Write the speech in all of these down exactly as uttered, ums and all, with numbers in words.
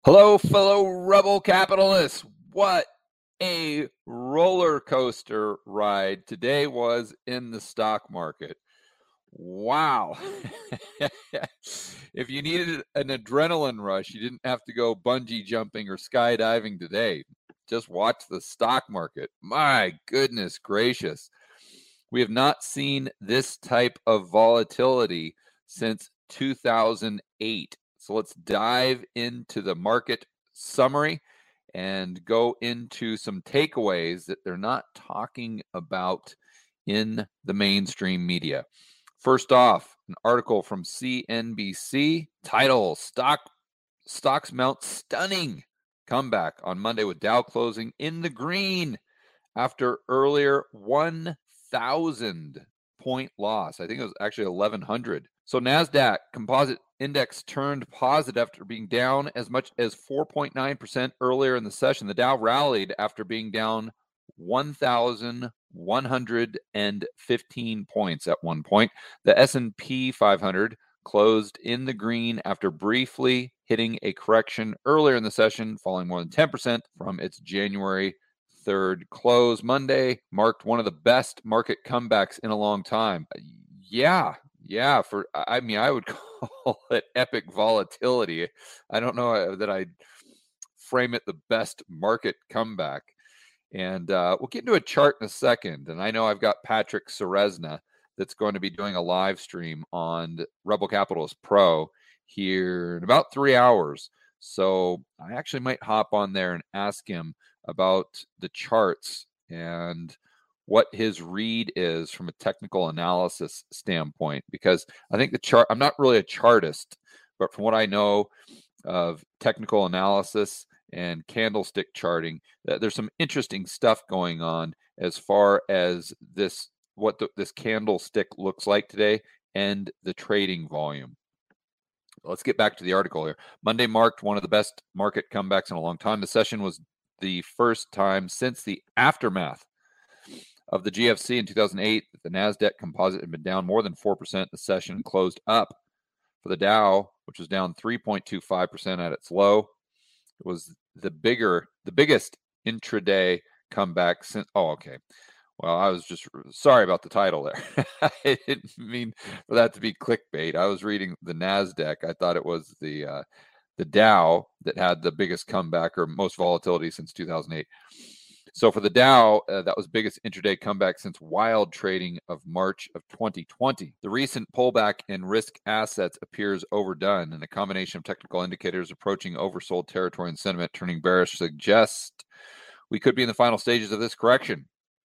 Hello, fellow rebel capitalists. What a roller coaster ride today was in the stock market. Wow. If you needed an adrenaline rush, you didn't have to go bungee jumping or skydiving today. Just watch the stock market. My goodness gracious. We have not seen this type of volatility since two thousand eight. So let's dive into the market summary and go into some takeaways that they're not talking about in the mainstream media. First off, an article from C N B C, title Stock Stocks Mount Stunning Comeback on Monday with Dow closing in the green after earlier one thousand point loss. I think it was actually eleven hundred. So NASDAQ Composite Index turned positive after being down as much as four point nine percent earlier in the session. The Dow rallied after being down one thousand one hundred fifteen points at one point. The S and P five hundred closed in the green after briefly hitting a correction earlier in the session, falling more than ten percent from its January third close. Monday marked one of the best market comebacks in a long time. Yeah, yeah. For I mean, I would call it epic volatility. I don't know that I'd frame it the best market comeback. And uh, we'll get into a chart in a second. And I know I've got Patrick Ceresna that's going to be doing a live stream on Rebel Capitalist Pro here in about three hours. So I actually might hop on there and ask him about the charts and what his read is from a technical analysis standpoint, because I think the chart, I'm not really a chartist, but from what I know of technical analysis and candlestick charting, there's some interesting stuff going on as far as this, what the, this candlestick looks like today and the trading volume. Let's get back to the article here. Monday marked one of the best market comebacks in a long time. The session was the first time since the aftermath of the G F C in two thousand eight that the NASDAQ composite had been down more than four percent. The session closed up for the Dow, which was down three point two five percent at its low. It was the bigger, the biggest intraday comeback since, oh, okay. Well, I was just sorry about the title there. I didn't mean for that to be clickbait. I was reading the NASDAQ. I thought it was the uh, the Dow that had the biggest comeback or most volatility since two thousand eight. So for the Dow, uh, that was biggest intraday comeback since wild trading of March of twenty twenty. The recent pullback in risk assets appears overdone, and a combination of technical indicators approaching oversold territory and sentiment turning bearish suggests we could be in the final stages of this correction.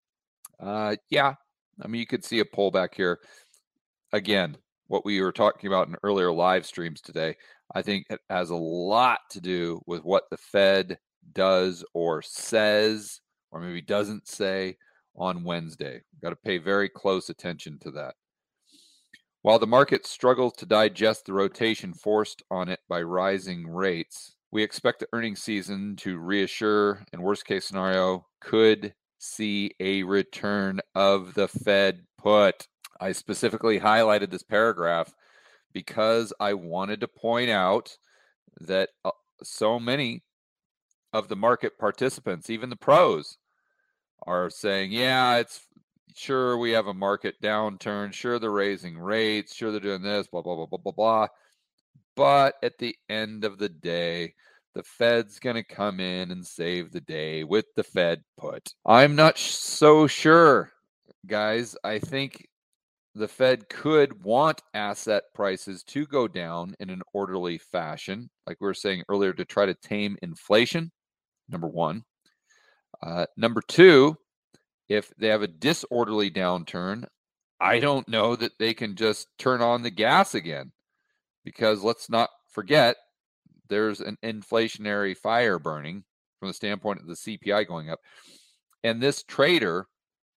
Uh, yeah, I mean, you could see a pullback here. Again, what we were talking about in earlier live streams today, I think it has a lot to do with what the Fed does or says, or maybe doesn't say on Wednesday. We've got to pay very close attention to that. While the market struggles to digest the rotation forced on it by rising rates, we expect the earnings season to reassure, and worst case scenario, could see a return of the Fed put. I specifically highlighted this paragraph because I wanted to point out that uh, so many of the market participants, even the pros, are saying, yeah, it's sure we have a market downturn, sure they're raising rates, sure they're doing this, blah, blah, blah, blah, blah, blah. But at the end of the day, the Fed's going to come in and save the day with the Fed put. I'm not sh- so sure, guys. I think the Fed could want asset prices to go down in an orderly fashion, like we were saying earlier, to try to tame inflation, number one. Uh, number two, if they have a disorderly downturn, I don't know that they can just turn on the gas again, because let's not forget, there's an inflationary fire burning from the standpoint of the C P I going up. And this trader,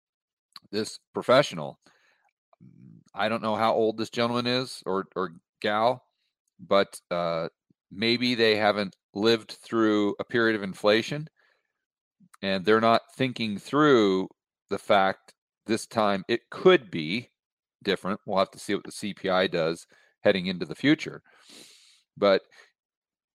this professional, I don't know how old this gentleman is or or gal, but uh, maybe they haven't lived through a period of inflation, and they're not thinking through the fact this time it could be different. We'll have to see what the C P I does heading into the future. But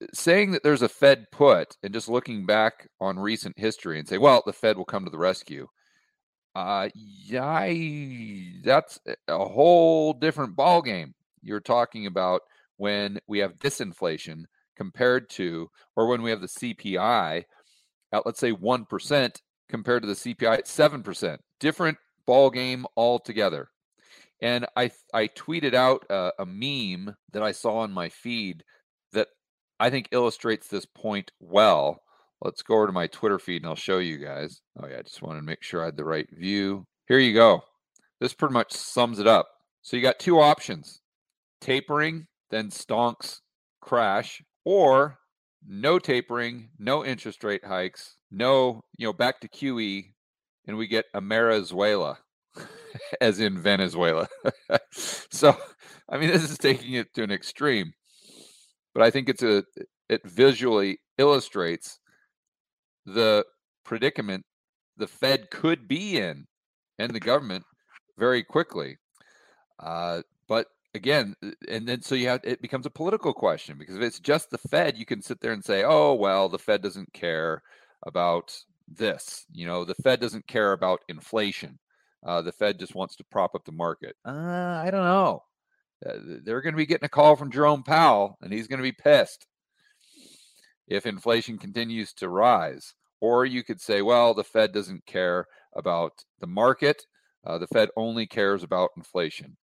saying that there's a Fed put and just looking back on recent history and say, well, the Fed will come to the rescue. Uh, yeah, I, that's a whole different ballgame. You're talking about when we have disinflation compared to, or when we have the C P I at, let's say, one percent compared to the C P I at seven percent. Different ballgame altogether. And I I tweeted out a, a meme that I saw on my feed that I think illustrates this point well. Let's go over to my Twitter feed and I'll show you guys. Oh yeah, I just wanted to make sure I had the right view. Here you go. This pretty much sums it up. So you got two options: tapering, then stonks, crash, or no tapering, no interest rate hikes, no, you know, back to Q E, and we get Amerizuela, as in Venezuela. So, I mean, this is taking it to an extreme, but I think it's a, it visually illustrates the predicament the Fed could be in and the government very quickly. Uh, but again, and then so you have, it becomes a political question, because if it's just the Fed, you can sit there and say, oh, well, the Fed doesn't care about this. You know, the Fed doesn't care about inflation. Uh, the Fed just wants to prop up the market. Uh, I don't know. Uh, they're going to be getting a call from Jerome Powell, and he's going to be pissed if inflation continues to rise. Or you could say, well, the Fed doesn't care about the market. Uh, the Fed only cares about inflation.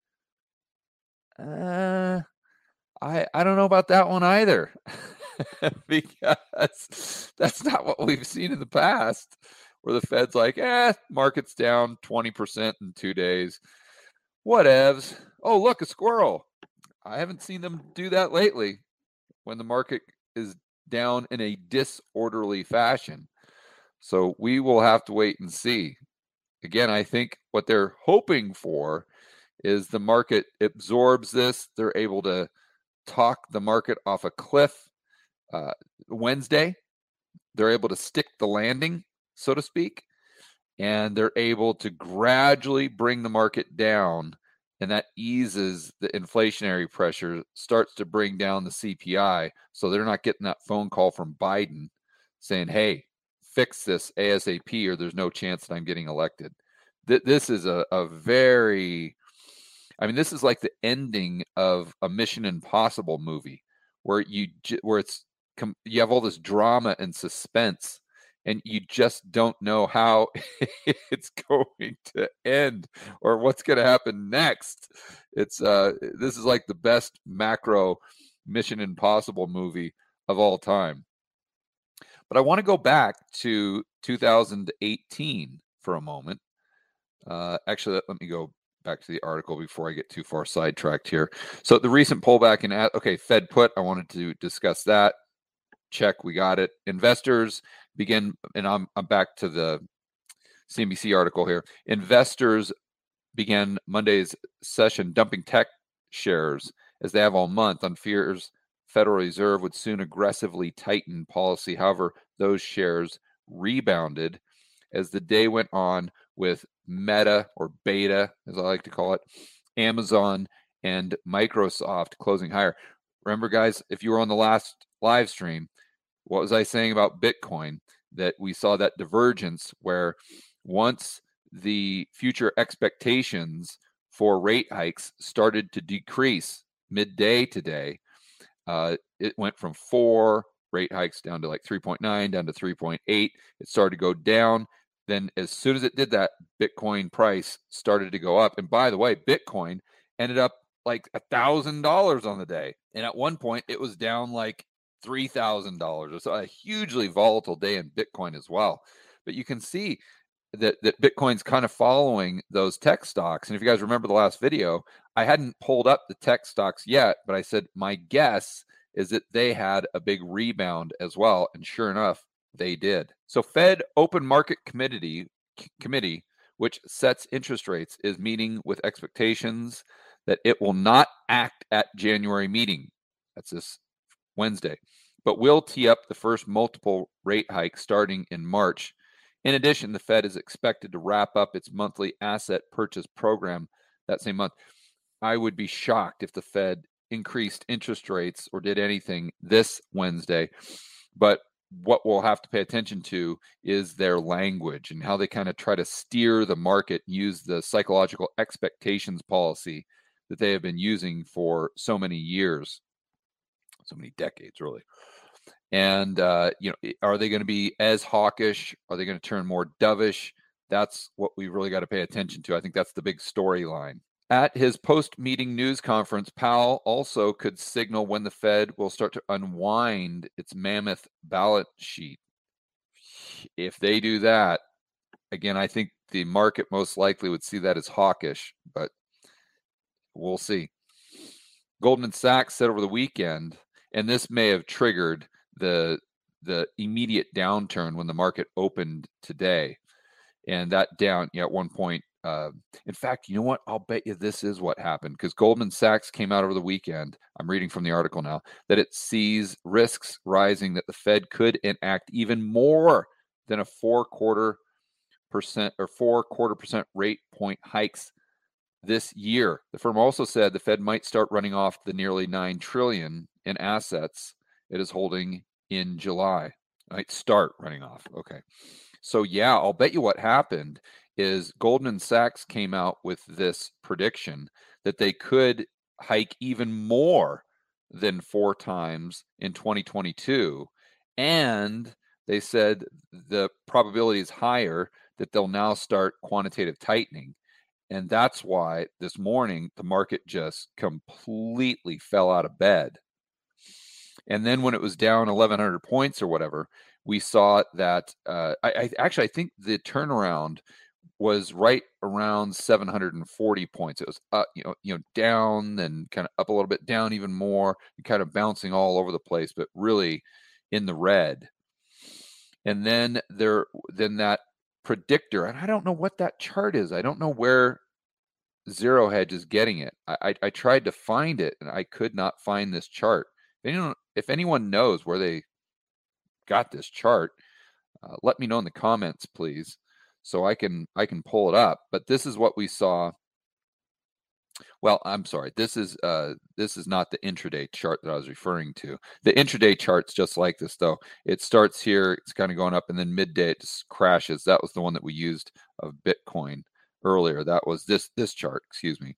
Uh, I I don't know about that one either, because that's not what we've seen in the past, where the Fed's like, eh, market's down twenty percent in two days. Whatevs. Oh, look, a squirrel. I haven't seen them do that lately when the market is down in a disorderly fashion. So we will have to wait and see. Again, I think what they're hoping for is the market absorbs this. They're able to talk the market off a cliff uh, Wednesday. They're able to stick the landing, so to speak, and they're able to gradually bring the market down, and that eases the inflationary pressure, starts to bring down the C P I, so they're not getting that phone call from Biden saying, hey, fix this ASAP or there's no chance that I'm getting elected. Th- this is a, a very, I mean, this is like the ending of a Mission Impossible movie, where you where it's you have all this drama and suspense, and you just don't know how it's going to end or what's going to happen next. It's uh, this is like the best macro Mission Impossible movie of all time. But I want to go back to two thousand eighteen for a moment. Uh, actually, let, let me go back to the article before I get too far sidetracked here. So the recent pullback in, okay, Fed put, I wanted to discuss that. Check, we got it. Investors begin, and I'm, I'm back to the C N B C article here. Investors began Monday's session dumping tech shares, as they have all month, on fears Federal Reserve would soon aggressively tighten policy. However, those shares rebounded as the day went on, with Meta, or Beta, as I like to call it, Amazon, and Microsoft closing higher. Remember, guys, if you were on the last live stream, what was I saying about Bitcoin? That we saw that divergence where once the future expectations for rate hikes started to decrease midday today, uh, it went from four rate hikes down to like three point nine, down to three point eight. It started to go down. Then as soon as it did that, Bitcoin price started to go up. And by the way, Bitcoin ended up like a thousand dollars on the day. And at one point it was down like three thousand dollars. So a hugely volatile day in Bitcoin as well. But you can see that, that Bitcoin's kind of following those tech stocks. And if you guys remember the last video, I hadn't pulled up the tech stocks yet, but I said my guess is that they had a big rebound as well. And sure enough, they did. So Fed Open Market Committee, committee, which sets interest rates, is meeting with expectations that it will not act at January meeting. That's this Wednesday, but will tee up the first multiple rate hike starting in March. In addition, the Fed is expected to wrap up its monthly asset purchase program that same month. I would be shocked if the Fed increased interest rates or did anything this Wednesday, but what we'll have to pay attention to is their language and how they kind of try to steer the market, use the psychological expectations policy that they have been using for so many years, so many decades, really. And, uh, you know, are they going to be as hawkish? Are they going to turn more dovish? That's what we really got to pay attention to. I think that's the big storyline. At his post-meeting news conference, Powell also could signal when the Fed will start to unwind its mammoth balance sheet. If they do that, again, I think the market most likely would see that as hawkish, but we'll see. Goldman Sachs said over the weekend, and this may have triggered the the immediate downturn when the market opened today, and that down, you know, at one point. Uh, in fact, you know what? I'll bet you this is what happened, because Goldman Sachs came out over the weekend. I'm reading from the article now that it sees risks rising that the Fed could enact even more than a four quarter percent or four quarter percent rate point hikes this year. The firm also said the Fed might start running off the nearly nine trillion in assets it is holding in July. It might start running off. Okay. So yeah, I'll bet you what happened is Goldman Sachs came out with this prediction that they could hike even more than four times in twenty twenty-two. And they said the probability is higher that they'll now start quantitative tightening. And that's why this morning the market just completely fell out of bed. And then when it was down eleven hundred points or whatever, we saw that uh, I, I actually I think the turnaround was right around seven hundred forty points. It was uh, you know you know down and kind of up a little bit, down even more, and kind of bouncing all over the place, but really in the red. And then there then that predictor, and I don't know what that chart is. I don't know where Zero Hedge is getting it. I, I, I tried to find it and I could not find this chart. If anyone, if anyone knows where they got this chart, uh, let me know in the comments, please, so I can I can pull it up. But this is what we saw. Well, I'm sorry. This is uh, this is not the intraday chart that I was referring to. The intraday chart's just like this, though. It starts here, it's kind of going up, and then midday it just crashes. That was the one that we used of Bitcoin earlier. That was this this chart. Excuse me.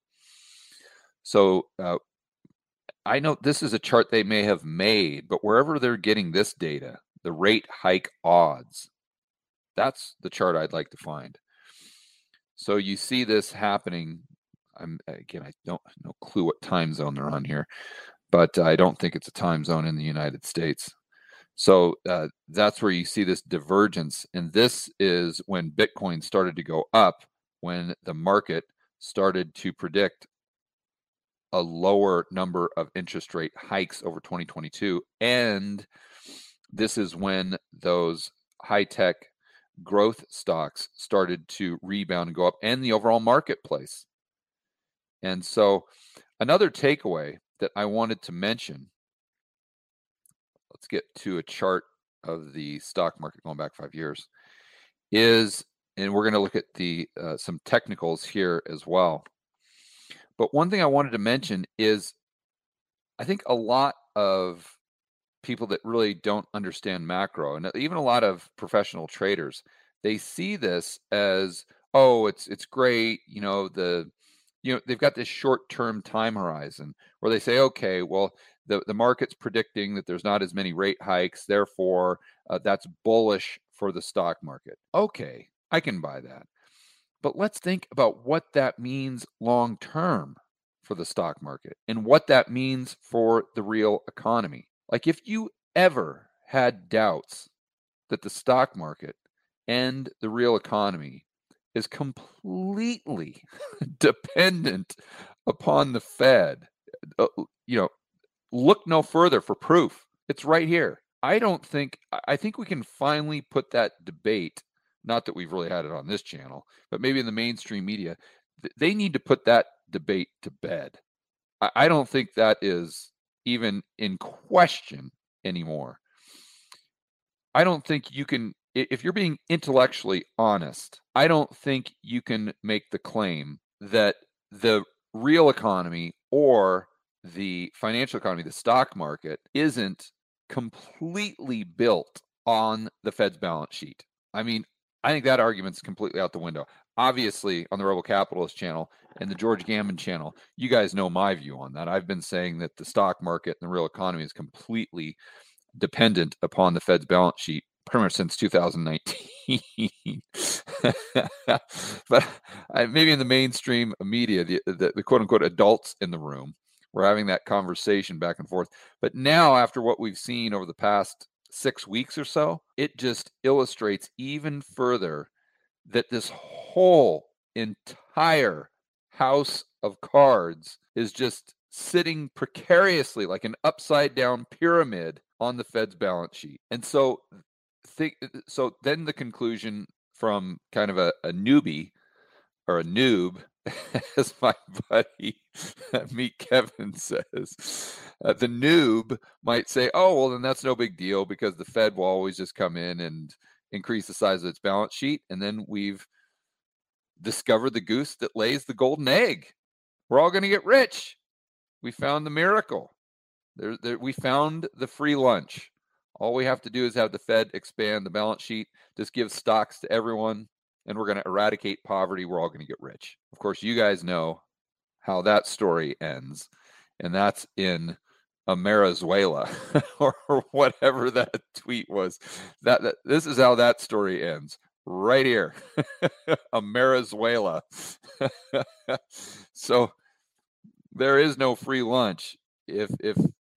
So uh, I know this is a chart they may have made, but wherever they're getting this data, the rate hike odds, that's the chart I'd like to find. So you see this happening. I'm again, I don't no clue what time zone they're on here, but I don't think it's a time zone in the United States. So uh, that's where you see this divergence. And this is when Bitcoin started to go up, when the market started to predict a lower number of interest rate hikes over twenty twenty-two. And this is when those high-tech growth stocks started to rebound and go up, and the overall marketplace. And so another takeaway that I wanted to mention, let's get to a chart of the stock market going back five years, is, and we're going to look at the uh, some technicals here as well. But one thing I wanted to mention is I think a lot of people that really don't understand macro, and even a lot of professional traders, they see this as, oh, it's it's great, you know, the you know, they've got this short-term time horizon where they say, okay, well, the, the market's predicting that there's not as many rate hikes, therefore uh, that's bullish for the stock market. Okay, I can buy that. But let's think about what that means long-term for the stock market and what that means for the real economy. Like if you ever had doubts that the stock market and the real economy is completely dependent upon the Fed, uh, you know, look no further for proof. It's right here. I don't think, I think we can finally put that debate, not that we've really had it on this channel, but maybe in the mainstream media, they need to put that debate to bed. I, I don't think that is even in question anymore. I don't think you can, if you're being intellectually honest, I don't think you can make the claim that the real economy or the financial economy, the stock market, isn't completely built on the Fed's balance sheet. I mean, I think that argument's completely out the window. Obviously, on the Rebel Capitalist channel and the George Gammon channel, you guys know my view on that. I've been saying that the stock market and the real economy is completely dependent upon the Fed's balance sheet pretty much since two thousand nineteen. But I, maybe in the mainstream media, the, the, the quote-unquote adults in the room, we're having that conversation back and forth. But now, after what we've seen over the past six weeks or so, it just illustrates even further that this whole entire house of cards is just sitting precariously like an upside down pyramid on the Fed's balance sheet. And so think so then the conclusion from kind of a, a newbie or a noob, as my buddy Meet Kevin says, uh, the noob might say, oh, well, then that's no big deal because the Fed will always just come in and increase the size of its balance sheet. And then we've discovered the goose that lays the golden egg. We're all going to get rich. We found the miracle. There, there, we found the free lunch. All we have to do is have the Fed expand the balance sheet, just give stocks to everyone, and we're going to eradicate poverty. We're all going to get rich. Of course, you guys know how that story ends, and that's in Amerizuela or whatever that tweet was. That, that this is how that story ends. Right here, Amerizuela. So there is no free lunch. If if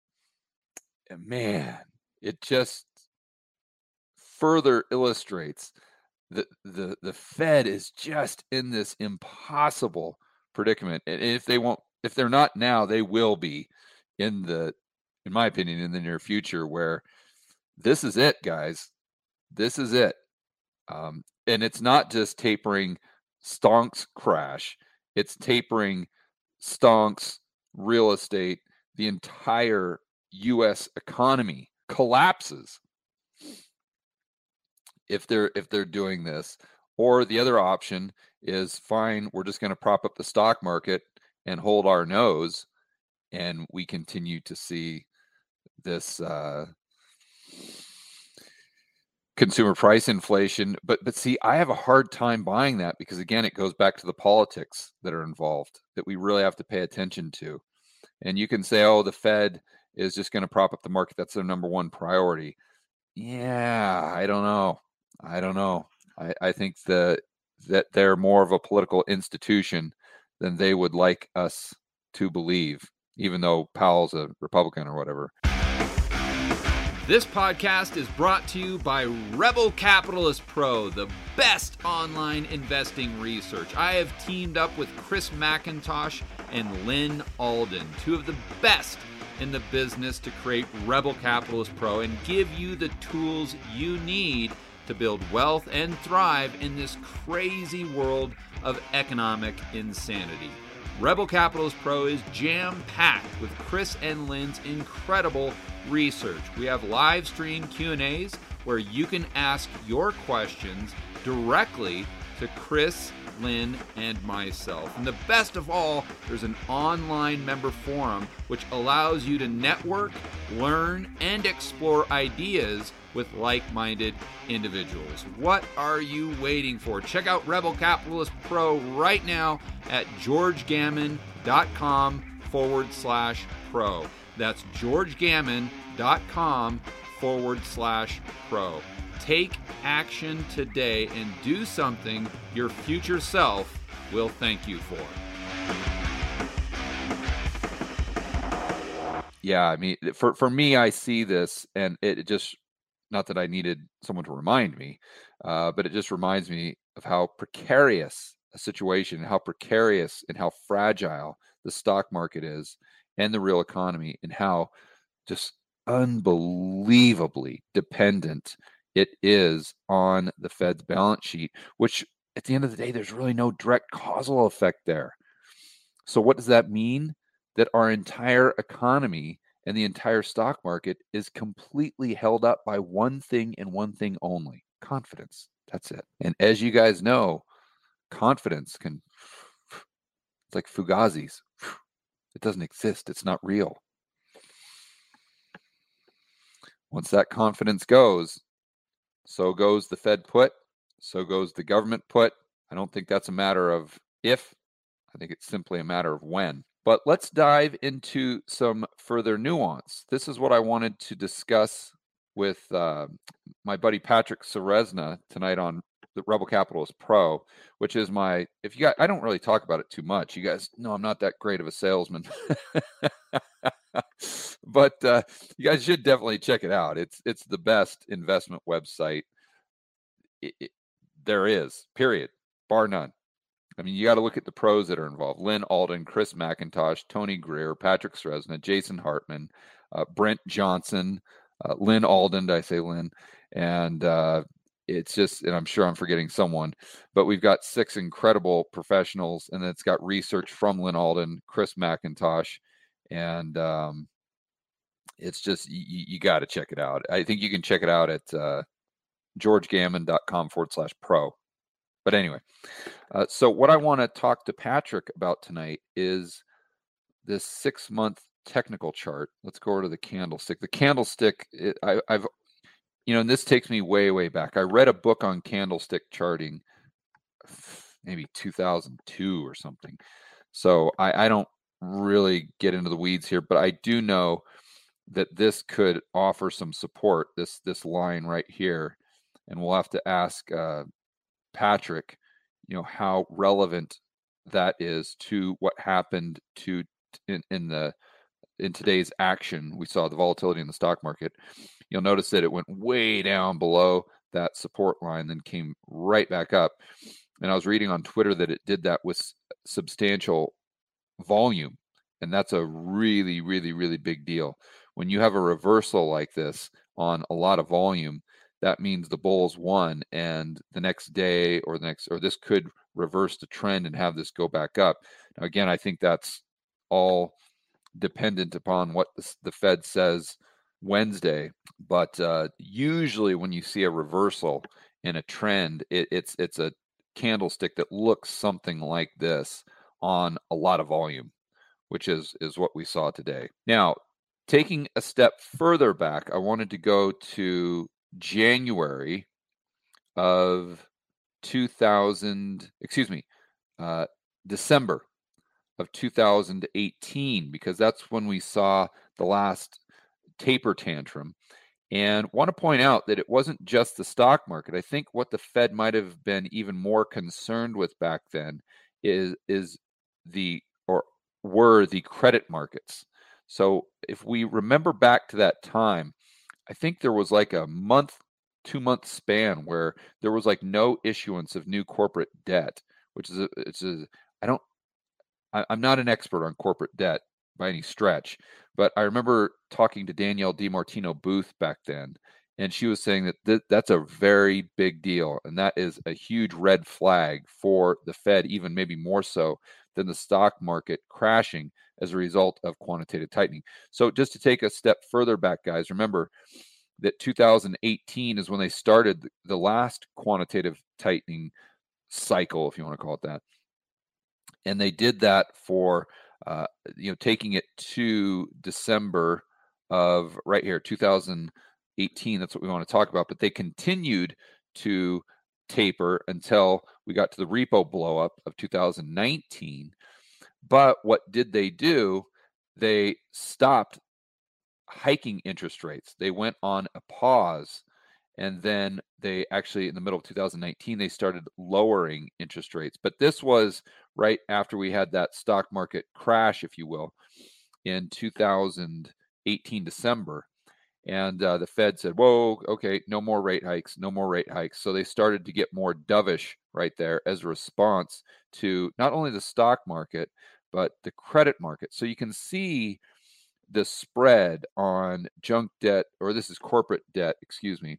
man, it just further illustrates that the the Fed is just in this impossible predicament. And if they won't, if they're not now, they will be in the, in my opinion, in the near future, where this is it, guys. This is it. Um, and it's not just tapering stonks crash. It's tapering stonks real estate. The entire U S economy collapses if they're if they're doing this. Or the other option is, fine, we're just going to prop up the stock market and hold our nose, and we continue to see this uh, consumer price inflation. But but see, I have a hard time buying that because, again, it goes back to the politics that are involved that we really have to pay attention to. And you can say, oh, the Fed is just going to prop up the market. That's their number one priority. Yeah, I don't know. I don't know. I, I think the, that they're more of a political institution than they would like us to believe, even though Powell's a Republican or whatever. This podcast is brought to you by Rebel Capitalist Pro, the best online investing research. I have teamed up with Chris McIntosh and Lynn Alden, two of the best in the business, to create Rebel Capitalist Pro and give you the tools you need to build wealth and thrive in this crazy world of economic insanity. Rebel Capitalist Pro is jam-packed with Chris and Lynn's incredible research. We have live stream Q and A's where you can ask your questions directly to Chris, Lynn, and myself. And the best of all, there's an online member forum which allows you to network, learn, and explore ideas with like-minded individuals. What are you waiting for? Check out Rebel Capitalist Pro right now at georgegammon.com forward slash pro. That's georgegammon.com forward slash pro. Take action today and do something your future self will thank you for. Yeah, I mean, for, for me, I see this, and it just, not that I needed someone to remind me, uh, but it just reminds me of how precarious a situation, how precarious and how fragile the stock market is and the real economy, and how just unbelievably dependent it is on the Fed's balance sheet, which at the end of the day, there's really no direct causal effect there. So what does that mean? That our entire economy and the entire stock market is completely held up by one thing and one thing only: confidence. That's it. And as you guys know, confidence can, it's like Fugazis. It doesn't exist. It's not real. Once that confidence goes, so goes the Fed put, so goes the government put. I don't think that's a matter of if, I think it's simply a matter of when. But let's dive into some further nuance. This is what I wanted to discuss with uh, my buddy Patrick Ceresna tonight on the Rebel Capitalist Pro, which is my, if you guys, I don't really talk about it too much. You guys know I'm not that great of a salesman. But uh, you guys should definitely check it out. It's it's the best investment website it, it, there is, period, bar none. I mean, you got to look at the pros that are involved. Lynn Alden, Chris McIntosh, Tony Greer, Patrick Ceresna, Jason Hartman, uh, Brent Johnson, uh, Lynn Alden, did I say Lynn? And uh, it's just, and I'm sure I'm forgetting someone, but we've got six incredible professionals, and it's got research from Lynn Alden, Chris McIntosh, and um, it's just, you, you got to check it out. I think you can check it out at uh, georgegammon.com forward slash pro. But anyway, uh, so what I want to talk to Patrick about tonight is this six-month technical chart. Let's go over to the candlestick. The candlestick, it, I, I've, you know, and this takes me way, way back. I read a book on candlestick charting, maybe two thousand two or something. So I, I don't really get into the weeds here, but I do know that this could offer some support, this this line right here. And we'll have to ask uh, Patrick, you know, how relevant that is to what happened to in, in the in today's action. We saw the volatility in the stock market. You'll notice that it went way down below that support line, then came right back up. And I was reading on Twitter that it did that with substantial volume. And that's a really, really, really big deal. When you have a reversal like this on a lot of volume, that means the bulls won, and the next day or the next, or this could reverse the trend and have this go back up. Now, again, I think that's all dependent upon what the, the Fed says Wednesday. But uh, usually when you see a reversal in a trend, it, it's it's a candlestick that looks something like this on a lot of volume, which is is what we saw today. Now, taking a step further back, I wanted to go to January of two thousand, excuse me, uh, December of two thousand eighteen, because that's when we saw the last taper tantrum. And want to point out that it wasn't just the stock market. I think what the Fed might have been even more concerned with back then is is the or were the credit markets. So if we remember back to that time, I think there was like a month, two month span where there was like no issuance of new corporate debt, which is a, it's a, I don't, I, I'm not an expert on corporate debt by any stretch, but I remember talking to Danielle DiMartino Booth back then, and she was saying that th- that's a very big deal, and that is a huge red flag for the Fed, even maybe more so than the stock market crashing as a result of quantitative tightening. So just to take a step further back, guys, remember that two thousand eighteen is when they started the last quantitative tightening cycle, if you want to call it that. And they did that for, uh, you know, taking it to December of right here, two thousand eighteen. That's what we want to talk about. But they continued to taper until we got to the repo blow up of two thousand nineteen. But what did they do? They stopped hiking interest rates. They went on a pause, and then they actually, in the middle of two thousand nineteen, they started lowering interest rates. But this was right after we had that stock market crash, if you will, in two thousand eighteen December. And uh, the Fed said, whoa, okay, no more rate hikes, no more rate hikes. So they started to get more dovish right there as a response to not only the stock market, but the credit market. So you can see the spread on junk debt, or this is corporate debt, excuse me,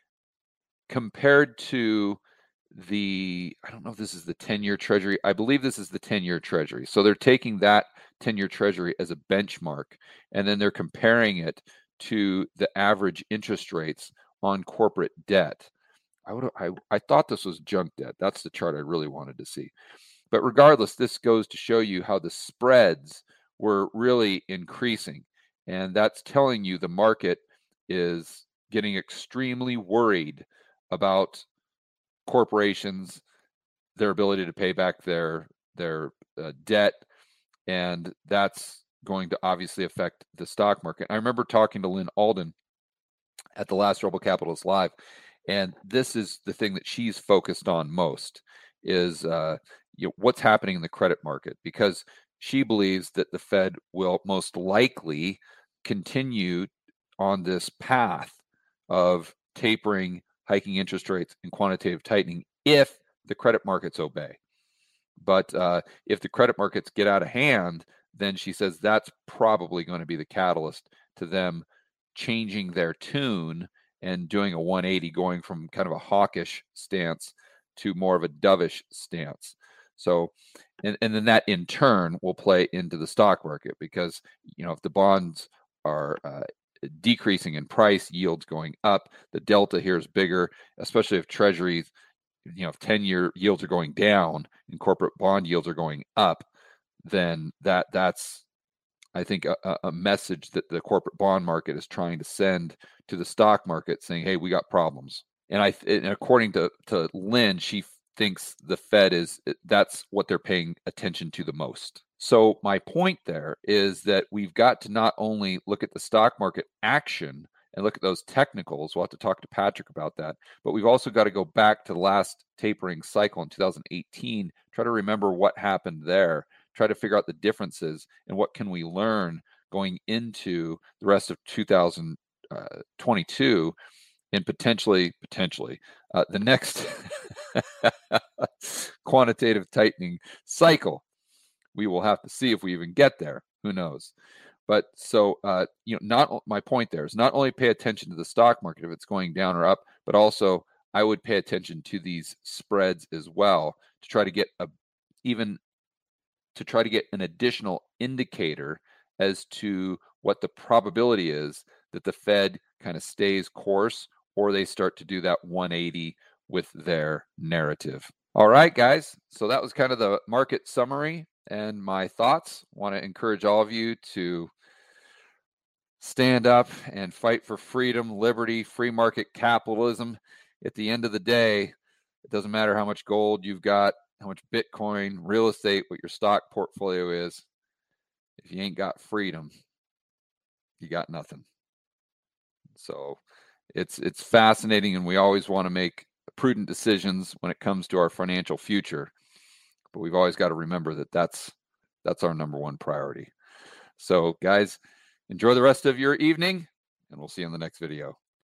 compared to the, I don't know if this is the ten-year Treasury. I believe this is the ten-year Treasury. So they're taking that ten-year Treasury as a benchmark, and then they're comparing it to the average interest rates on corporate debt. I would I, I thought this was junk debt. That's the chart I really wanted to see. But regardless, this goes to show you how the spreads were really increasing. And that's telling you the market is getting extremely worried about corporations, their ability to pay back their their uh, debt, and that's going to obviously affect the stock market. I remember talking to Lynn Alden at the last Rebel Capitalist Live, and this is the thing that she's focused on most is uh, you know, what's happening in the credit market, because she believes that the Fed will most likely continue on this path of tapering, hiking interest rates, and quantitative tightening if the credit markets obey. But uh, if the credit markets get out of hand, then she says that's probably going to be the catalyst to them changing their tune and doing a one eighty, going from kind of a hawkish stance to more of a dovish stance. So, and, and then that in turn will play into the stock market, because, you know, if the bonds are uh, decreasing in price, yields going up, the delta here is bigger, especially if treasuries, you know, if ten-year yields are going down and corporate bond yields are going up, then that that's, I think, a, a message that the corporate bond market is trying to send to the stock market, saying, hey, we got problems. And I, and according to, to Lynn, she thinks the Fed is, that's what they're paying attention to the most. So my point there is that we've got to not only look at the stock market action and look at those technicals. We'll have to talk to Patrick about that. But we've also got to go back to the last tapering cycle in two thousand eighteen, try to remember what happened there, try to figure out the differences, and what can we learn going into the rest of two thousand twenty-two and potentially, potentially uh, the next quantitative tightening cycle. We will have to see if we even get there. Who knows? But so, uh, you know, not my point there is not only pay attention to the stock market if it's going down or up, but also I would pay attention to these spreads as well to try to get a even to try to get an additional indicator as to what the probability is that the Fed kind of stays course or they start to do that one eighty with their narrative. All right, guys. So that was kind of the market summary and my thoughts. I want to encourage all of you to stand up and fight for freedom, liberty, free market capitalism. At the end of the day, it doesn't matter how much gold you've got, how much Bitcoin, real estate, what your stock portfolio is. If you ain't got freedom, you got nothing. So it's it's fascinating, and we always want to make prudent decisions when it comes to our financial future. But we've always got to remember that that's that's our number one priority. So, guys, enjoy the rest of your evening, and we'll see you in the next video.